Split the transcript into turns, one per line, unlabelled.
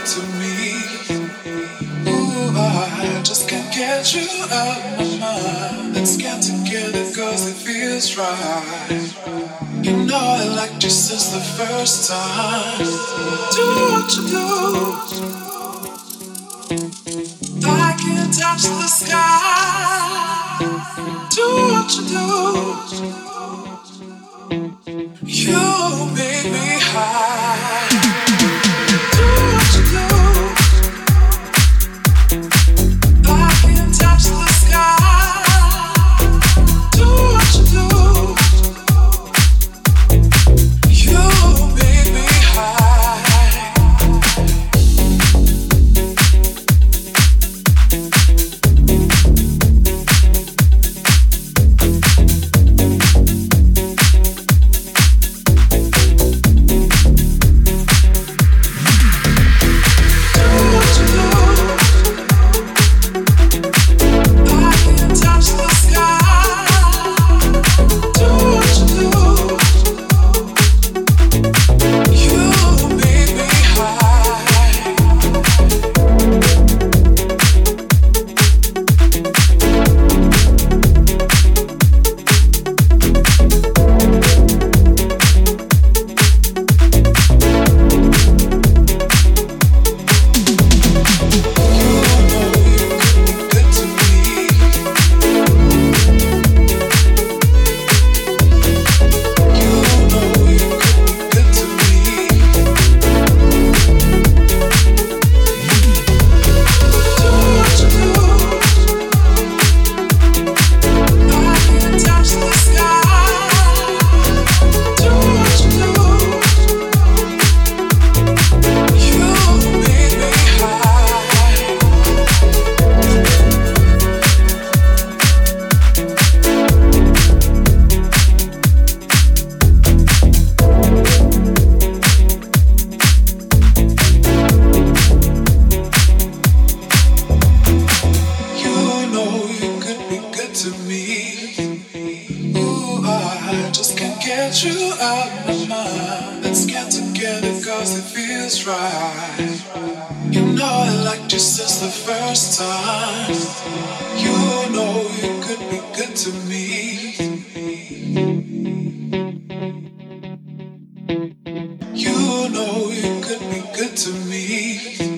to me. Ooh, I just can't get you out of my mind. Let's get together cause it feels right. You know I liked you since the first time. Do what you do. I can touch the sky. Do what you do. You make me high. Do what you do. I can touch the sky. Do what you do. You make me high. To me, ooh, I just can't get you out of my mind. Let's get together cause it feels right. You know I liked you since the first time. You know you could be good to me. You know you could be good to me.